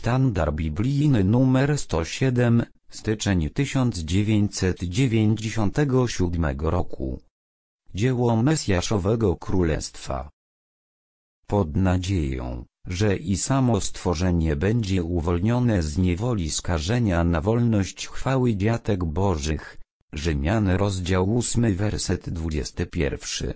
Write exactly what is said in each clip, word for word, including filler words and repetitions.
Sztandar biblijny numer sto siedem, styczeń tysiąc dziewięćset dziewięćdziesiątego siódmego roku. Dzieło Mesjaszowego Królestwa. Pod nadzieją, że i samo stworzenie będzie uwolnione z niewoli skażenia na wolność chwały dziatek Bożych. Rzymian rozdział ósmy werset dwudziesty pierwszy.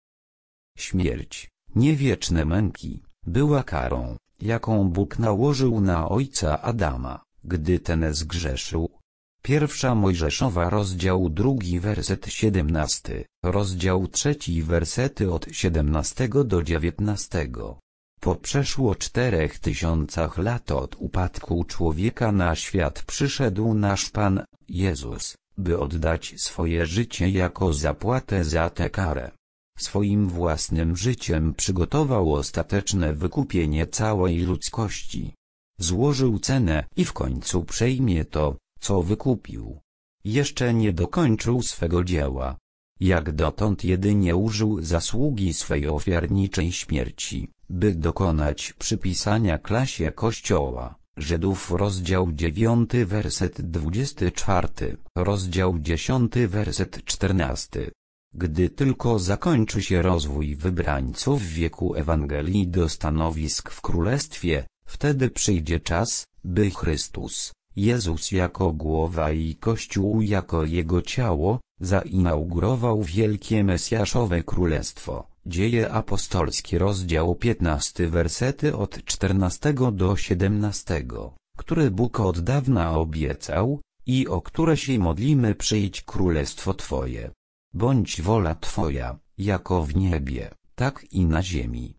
Śmierć, nie wieczne męki, była karą, jaką Bóg nałożył na ojca Adama, gdy ten zgrzeszył. Pierwsza Mojżeszowa rozdział drugi werset siedemnasty, rozdział trzeci wersety od siedemnastego do dziewiętnastego. Po przeszło czterech tysiącach lat od upadku człowieka na świat przyszedł nasz Pan, Jezus, by oddać swoje życie jako zapłatę za tę karę. Swoim własnym życiem przygotował ostateczne wykupienie całej ludzkości. Złożył cenę i w końcu przejmie to, co wykupił. Jeszcze nie dokończył swego dzieła. Jak dotąd jedynie użył zasługi swej ofiarniczej śmierci, by dokonać przypisania klasie Kościoła. Żydów rozdział dziewiąty werset dwudziesty czwarty, rozdział dziesiąty werset czternasty. Gdy tylko zakończy się rozwój wybrańców w wieku Ewangelii do stanowisk w Królestwie, wtedy przyjdzie czas, by Chrystus, Jezus jako głowa i Kościół jako Jego ciało, zainaugurował wielkie Mesjaszowe Królestwo. Dzieje apostolskie rozdział piętnasty wersety od czternastego do siedemnastego, które Bóg od dawna obiecał, i o które się modlimy: przyjdź królestwo Twoje. Bądź wola Twoja, jako w niebie, tak i na ziemi.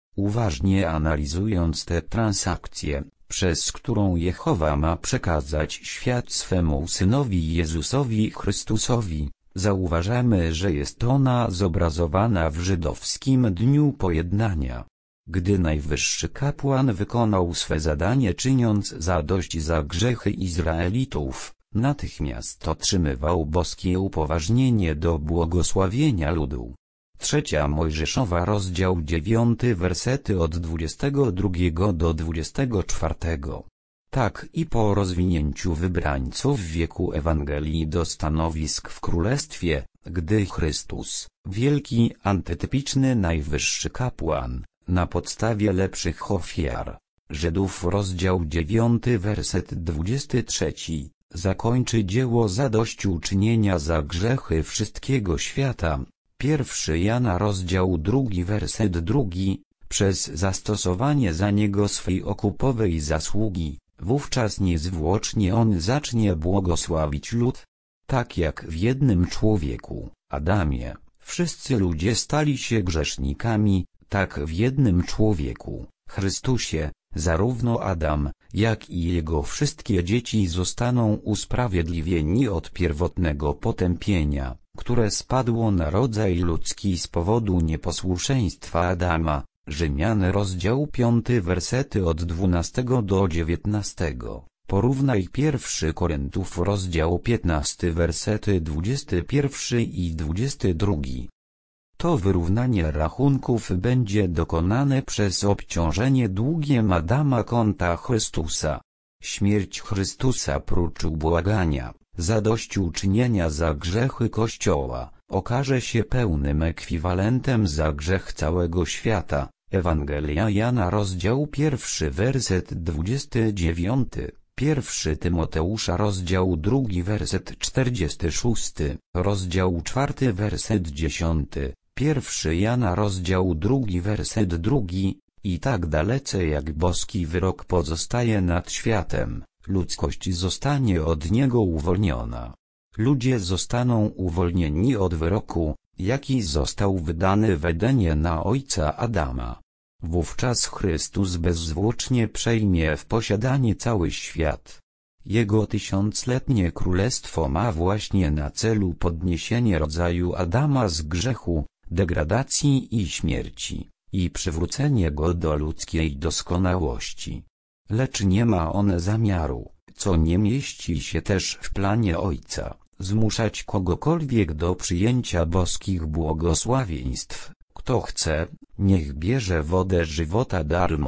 Uważnie analizując tę transakcję, przez którą Jehowa ma przekazać świat swemu Synowi Jezusowi Chrystusowi, zauważamy, że jest ona zobrazowana w żydowskim dniu pojednania. Gdy najwyższy kapłan wykonał swe zadanie, czyniąc zadość za grzechy Izraelitów, natychmiast otrzymywał boskie upoważnienie do błogosławienia ludu. Trzecia Mojżeszowa rozdział dziewiąty wersety od dwudziestego drugiego do dwudziestego czwartego. Tak i po rozwinięciu wybrańców w wieku Ewangelii do stanowisk w Królestwie, gdy Chrystus, wielki antytypiczny najwyższy kapłan, na podstawie lepszych ofiar, Żydów rozdział dziewiąty werset dwudziesty trzeci, zakończy dzieło zadośćuczynienia za grzechy wszystkiego świata. Pierwszy Jana rozdział drugi werset drugi, przez zastosowanie za niego swej okupowej zasługi, wówczas niezwłocznie on zacznie błogosławić lud. Tak jak w jednym człowieku, Adamie, wszyscy ludzie stali się grzesznikami, tak w jednym człowieku, Chrystusie, zarówno Adam, jak i jego wszystkie dzieci zostaną usprawiedliwieni od pierwotnego potępienia, które spadło na rodzaj ludzki z powodu nieposłuszeństwa Adama. Rzymian rozdział piąty wersety od dwunastego do dziewiętnastego. Porównaj pierwszy Koryntiów rozdział piętnasty wersety dwudziesty pierwszy i dwudziesty drugi. To wyrównanie rachunków będzie dokonane przez obciążenie długiem Adama konta Chrystusa. Śmierć Chrystusa prócz ubłagania, zadośćuczynienia za grzechy Kościoła, okaże się pełnym ekwiwalentem za grzech całego świata. Ewangelia Jana rozdział pierwszy werset dwudziesty dziewiąty, pierwszy Tymoteusza rozdział drugi werset czterdziesty szósty, rozdział czwarty werset dziesiąty, pierwszy Jana rozdział drugi werset drugi, i tak dalece jak boski wyrok pozostaje nad światem, ludzkość zostanie od niego uwolniona. Ludzie zostaną uwolnieni od wyroku, jaki został wydany w Edenie na ojca Adama. Wówczas Chrystus bezzwłocznie przejmie w posiadanie cały świat. Jego tysiącletnie królestwo ma właśnie na celu podniesienie rodzaju Adama z grzechu, degradacji i śmierci, i przywrócenie go do ludzkiej doskonałości. Lecz nie ma on zamiaru, co nie mieści się też w planie Ojca, zmuszać kogokolwiek do przyjęcia boskich błogosławieństw. Kto chce, niech bierze wodę żywota darmo.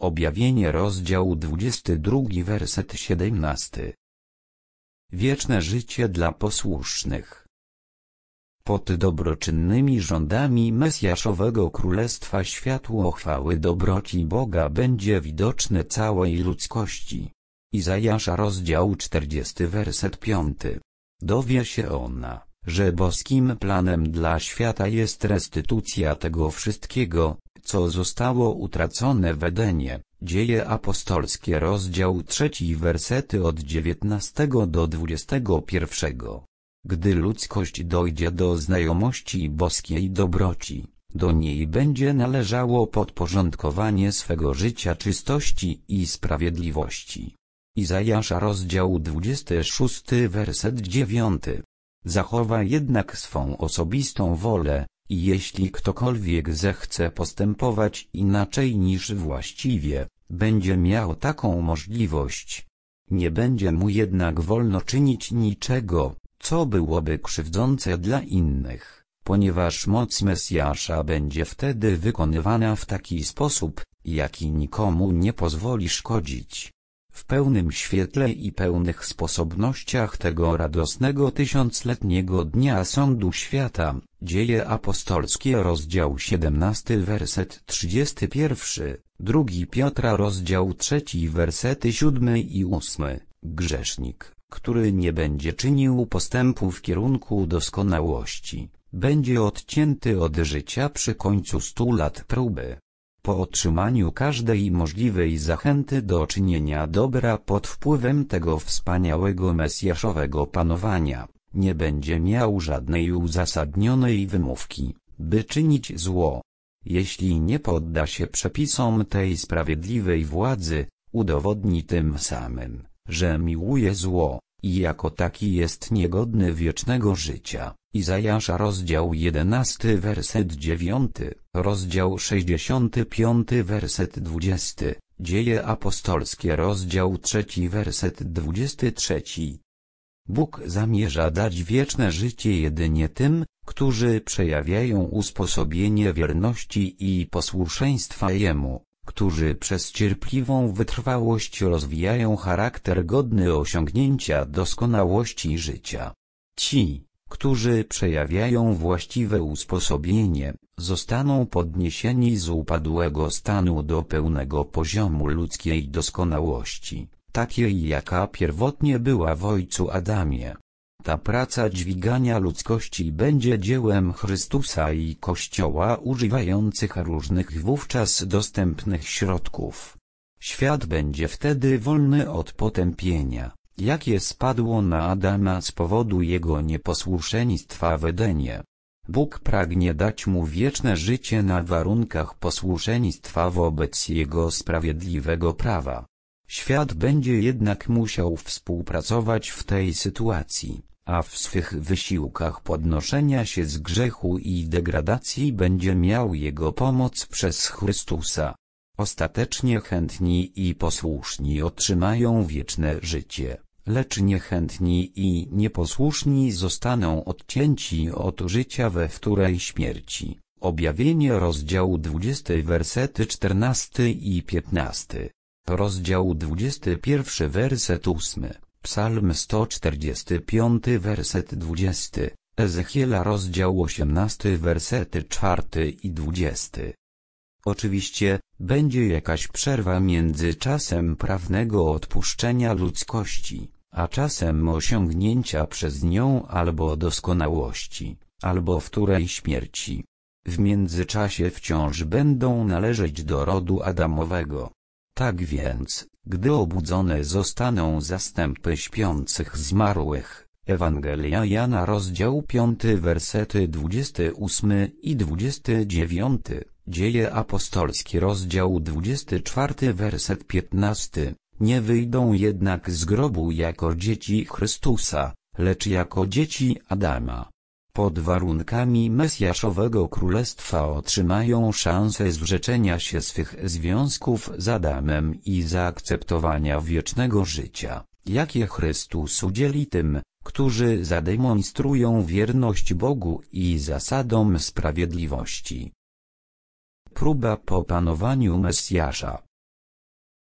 Objawienie rozdział dwudziesty drugi werset siedemnasty. Wieczne życie dla posłusznych. Pod dobroczynnymi rządami Mesjaszowego Królestwa światło chwały dobroci Boga będzie widoczne całej ludzkości. Izajasza rozdział czterdziesty werset piąty. Dowie się ona, że boskim planem dla świata jest restytucja tego wszystkiego, co zostało utracone w Edenie. Dzieje apostolskie rozdział trzeci wersety od dziewiętnastego do dwudziestego pierwszego. Gdy ludzkość dojdzie do znajomości boskiej dobroci, do niej będzie należało podporządkowanie swego życia czystości i sprawiedliwości. Izajasza rozdział dwudziesty szósty werset dziewiąty. Zachowa jednak swą osobistą wolę, i jeśli ktokolwiek zechce postępować inaczej niż właściwie, będzie miał taką możliwość. Nie będzie mu jednak wolno czynić niczego, co byłoby krzywdzące dla innych, ponieważ moc Mesjasza będzie wtedy wykonywana w taki sposób, jaki nikomu nie pozwoli szkodzić. W pełnym świetle i pełnych sposobnościach tego radosnego tysiącletniego dnia sądu świata, Dzieje apostolskie rozdział siedemnasty werset trzydziesty pierwszy, drugi Piotra rozdział trzeci wersety siódmy i ósmy, grzesznik, który nie będzie czynił postępu w kierunku doskonałości, będzie odcięty od życia przy końcu stu lat próby. Po otrzymaniu każdej możliwej zachęty do czynienia dobra pod wpływem tego wspaniałego mesjaszowego panowania, nie będzie miał żadnej uzasadnionej wymówki, by czynić zło. Jeśli nie podda się przepisom tej sprawiedliwej władzy, udowodni tym samym, że miłuje zło, i jako taki jest niegodny wiecznego życia. Izajasza rozdział jedenasty werset dziewiąty, rozdział sześćdziesiąty piąty werset dwudziesty, Dzieje apostolskie rozdział trzeci werset dwudziesty trzeci. Bóg zamierza dać wieczne życie jedynie tym, którzy przejawiają usposobienie wierności i posłuszeństwa Jemu, którzy przez cierpliwą wytrwałość rozwijają charakter godny osiągnięcia doskonałości życia. Ci, którzy przejawiają właściwe usposobienie, zostaną podniesieni z upadłego stanu do pełnego poziomu ludzkiej doskonałości, takiej jaka pierwotnie była w ojcu Adamie. Ta praca dźwigania ludzkości będzie dziełem Chrystusa i Kościoła używających różnych wówczas dostępnych środków. Świat będzie wtedy wolny od potępienia, jakie spadło na Adama z powodu jego nieposłuszeństwa w Edenie. Bóg pragnie dać mu wieczne życie na warunkach posłuszeństwa wobec jego sprawiedliwego prawa. Świat będzie jednak musiał współpracować w tej sytuacji, a w swych wysiłkach podnoszenia się z grzechu i degradacji będzie miał jego pomoc przez Chrystusa. Ostatecznie chętni i posłuszni otrzymają wieczne życie, lecz niechętni i nieposłuszni zostaną odcięci od życia we wtórej śmierci. Objawienie rozdział dwudziesty wersety czternasty i piętnasty. Rozdział dwudziesty pierwszy werset ósmy, Psalm sto czterdziesty piąty werset dwudziesty, Ezechiela rozdział osiemnasty wersety czwarty i dwudziesty. Oczywiście, będzie jakaś przerwa między czasem prawnego odpuszczenia ludzkości, a czasem osiągnięcia przez nią albo doskonałości, albo wtórej śmierci. W międzyczasie wciąż będą należeć do rodu Adamowego. Tak więc, gdy obudzone zostaną zastępy śpiących zmarłych, Ewangelia Jana rozdział piąty wersety dwudziesty ósmy i dwudziesty dziewiąty, Dzieje apostolskie rozdział dwudziesty czwarty werset piętnasty, nie wyjdą jednak z grobu jako dzieci Chrystusa, lecz jako dzieci Adama. Pod warunkami Mesjaszowego Królestwa otrzymają szansę zrzeczenia się swych związków z Adamem i zaakceptowania wiecznego życia, jakie Chrystus udzieli tym, którzy zademonstrują wierność Bogu i zasadom sprawiedliwości. Próba po panowaniu Mesjasza.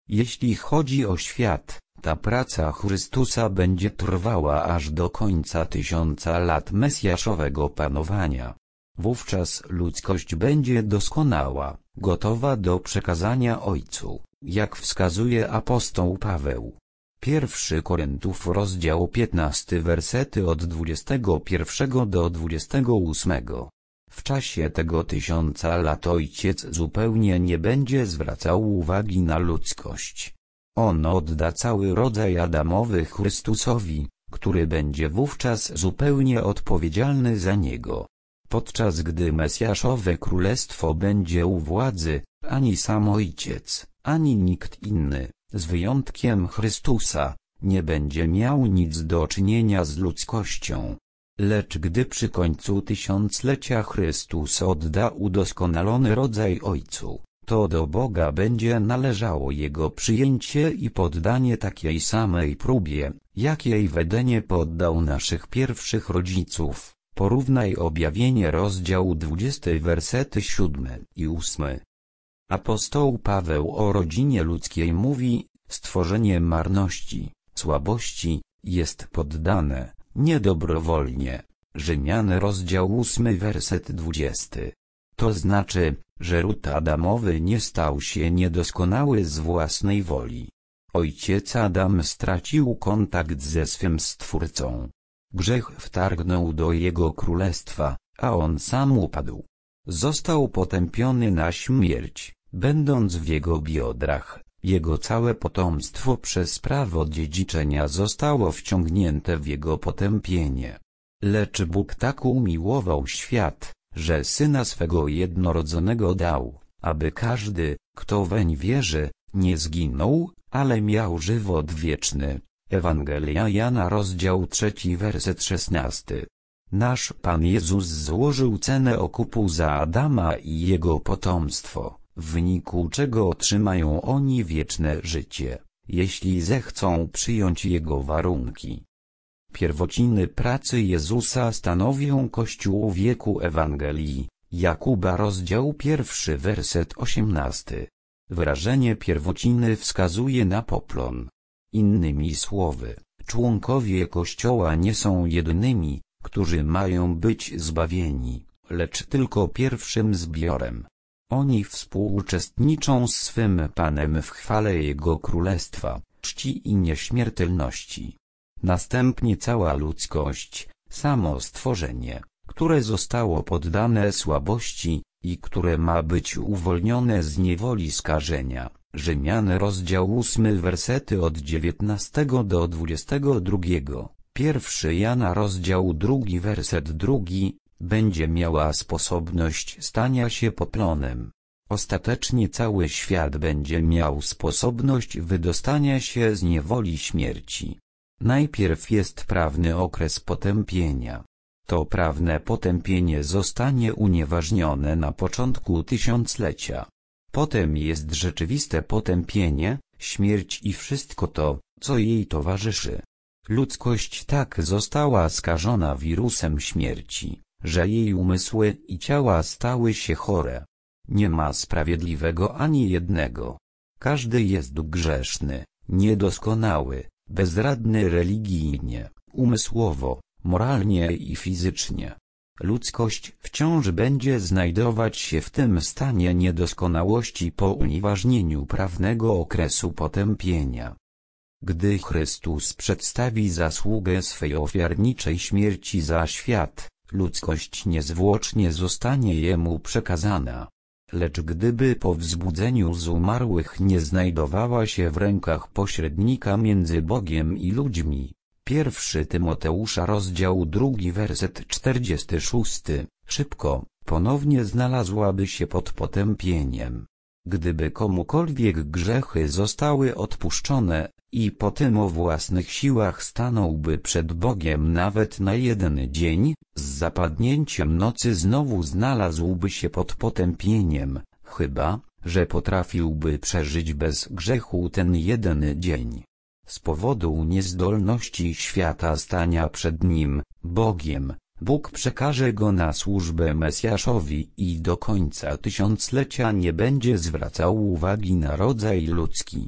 Jeśli chodzi o świat, ta praca Chrystusa będzie trwała aż do końca tysiąca lat mesjaszowego panowania. Wówczas ludzkość będzie doskonała, gotowa do przekazania Ojcu, jak wskazuje apostoł Paweł. Pierwszy Koryntów rozdział piętnasty wersety od dwudziestego pierwszego do dwudziestego ósmego. W czasie tego tysiąca lat Ojciec zupełnie nie będzie zwracał uwagi na ludzkość. On odda cały rodzaj Adamowy Chrystusowi, który będzie wówczas zupełnie odpowiedzialny za niego. Podczas gdy Mesjaszowe Królestwo będzie u władzy, ani sam Ojciec, ani nikt inny, z wyjątkiem Chrystusa, nie będzie miał nic do czynienia z ludzkością. Lecz gdy przy końcu tysiąclecia Chrystus odda udoskonalony rodzaj Ojcu, to do Boga będzie należało Jego przyjęcie i poddanie takiej samej próbie, jakiej w Edenie poddał naszych pierwszych rodziców. Porównaj Objawienie rozdział dwudziesty wersety siódmy i ósmy. Apostoł Paweł o rodzinie ludzkiej mówi: stworzenie marności, słabości, jest poddane, niedobrowolnie. Rzymian rozdział ósmy werset dwudziesty. To znaczy, że ród Adamowy nie stał się niedoskonały z własnej woli. Ojciec Adam stracił kontakt ze swym Stwórcą. Grzech wtargnął do jego królestwa, a on sam upadł. Został potępiony na śmierć, będąc w jego biodrach. Jego całe potomstwo przez prawo dziedziczenia zostało wciągnięte w jego potępienie. Lecz Bóg tak umiłował świat, że Syna swego jednorodzonego dał, aby każdy, kto weń wierzy, nie zginął, ale miał żywot wieczny. Ewangelia Jana rozdział trzeci werset szesnasty. Nasz Pan Jezus złożył cenę okupu za Adama i jego potomstwo, w wyniku czego otrzymają oni wieczne życie, jeśli zechcą przyjąć Jego warunki. Pierwociny pracy Jezusa stanowią Kościół wieku Ewangelii, Jakuba rozdział pierwszy werset osiemnasty. Wyrażenie pierwociny wskazuje na poplon. Innymi słowy, członkowie Kościoła nie są jedynymi, którzy mają być zbawieni, lecz tylko pierwszym zbiorem. Oni współuczestniczą z swym Panem w chwale Jego Królestwa, czci i nieśmiertelności. Następnie cała ludzkość, samo stworzenie, które zostało poddane słabości i które ma być uwolnione z niewoli skażenia. Rzymian rozdział ósmy wersety od dziewiętnastego do dwudziestego drugiego. Pierwszy Jana rozdział drugi werset drugi, będzie miała sposobność stania się poplonem. Ostatecznie cały świat będzie miał sposobność wydostania się z niewoli śmierci. Najpierw jest prawny okres potępienia. To prawne potępienie zostanie unieważnione na początku tysiąclecia. Potem jest rzeczywiste potępienie, śmierć i wszystko to, co jej towarzyszy. Ludzkość tak została skażona wirusem śmierci, że jej umysły i ciała stały się chore. Nie ma sprawiedliwego ani jednego. Każdy jest grzeszny, niedoskonały, bezradny religijnie, umysłowo, moralnie i fizycznie. Ludzkość wciąż będzie znajdować się w tym stanie niedoskonałości po unieważnieniu prawnego okresu potępienia. Gdy Chrystus przedstawi zasługę swej ofiarniczej śmierci za świat, ludzkość niezwłocznie zostanie Jemu przekazana. Lecz gdyby po wzbudzeniu z umarłych nie znajdowała się w rękach pośrednika między Bogiem i ludźmi, Pierwszy Tymoteusza rozdział drugi werset czterdziesty szósty, szybko, ponownie znalazłaby się pod potępieniem. Gdyby komukolwiek grzechy zostały odpuszczone, i po tym o własnych siłach stanąłby przed Bogiem nawet na jeden dzień, z zapadnięciem nocy znowu znalazłby się pod potępieniem, chyba, że potrafiłby przeżyć bez grzechu ten jeden dzień. Z powodu niezdolności świata stania przed Nim, Bogiem, Bóg przekaże go na służbę Mesjaszowi i do końca tysiąclecia nie będzie zwracał uwagi na rodzaj ludzki.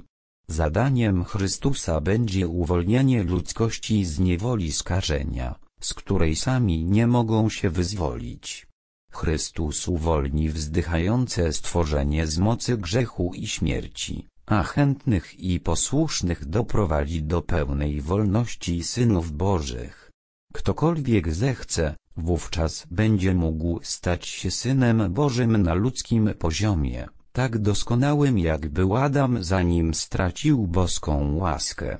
Zadaniem Chrystusa będzie uwolnienie ludzkości z niewoli skażenia, z której sami nie mogą się wyzwolić. Chrystus uwolni wzdychające stworzenie z mocy grzechu i śmierci, a chętnych i posłusznych doprowadzi do pełnej wolności synów Bożych. Ktokolwiek zechce, wówczas będzie mógł stać się Synem Bożym na ludzkim poziomie, tak doskonałym jak był Adam zanim stracił boską łaskę.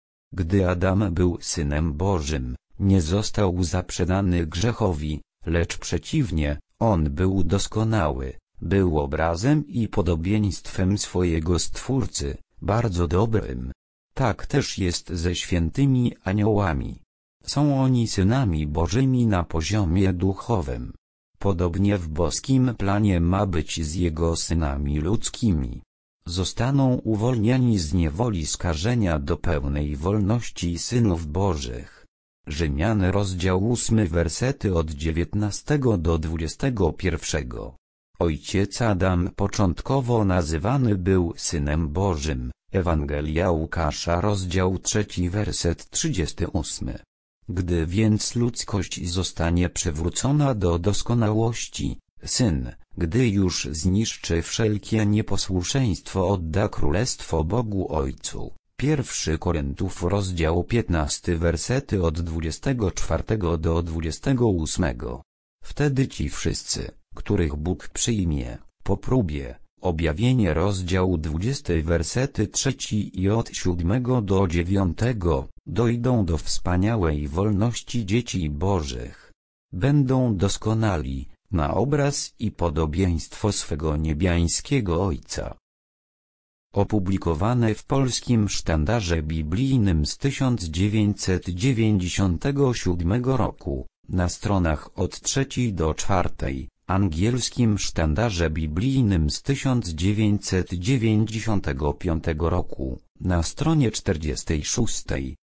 Gdy Adam był Synem Bożym, nie został zaprzedany grzechowi, lecz przeciwnie, on był doskonały, był obrazem i podobieństwem swojego Stwórcy, bardzo dobrym. Tak też jest ze świętymi aniołami. Są oni synami Bożymi na poziomie duchowym. Podobnie w boskim planie ma być z jego synami ludzkimi. Zostaną uwolnieni z niewoli skażenia do pełnej wolności synów Bożych. Rzymian rozdział ósmy wersety od dziewiętnastego do dwudziestego pierwszego. Ojciec Adam początkowo nazywany był Synem Bożym. Ewangelia Łukasza rozdział trzeci werset trzydziesty ósmy. Gdy więc ludzkość zostanie przywrócona do doskonałości, Syn, gdy już zniszczy wszelkie nieposłuszeństwo, odda królestwo Bogu Ojcu. Pierwszy Koryntiów rozdział piętnasty wersety od dwudziestego czwartego do dwudziestego ósmego. Wtedy ci wszyscy, których Bóg przyjmie, po próbie, objawienie rozdział dwudziesty wersety trzeci i od siódmego do dziewiątego, dojdą do wspaniałej wolności dzieci Bożych. Będą doskonali, na obraz i podobieństwo swego niebiańskiego Ojca. Opublikowane w Polskim Sztandarze Biblijnym z tysiąc dziewięćset dziewięćdziesiątego siódmego roku, na stronach od trzeciej do czwartej, Angielskim Sztandarze Biblijnym z tysiąc dziewięćset dziewięćdziesiątego piątego roku, na stronie czterdziestej szóstej.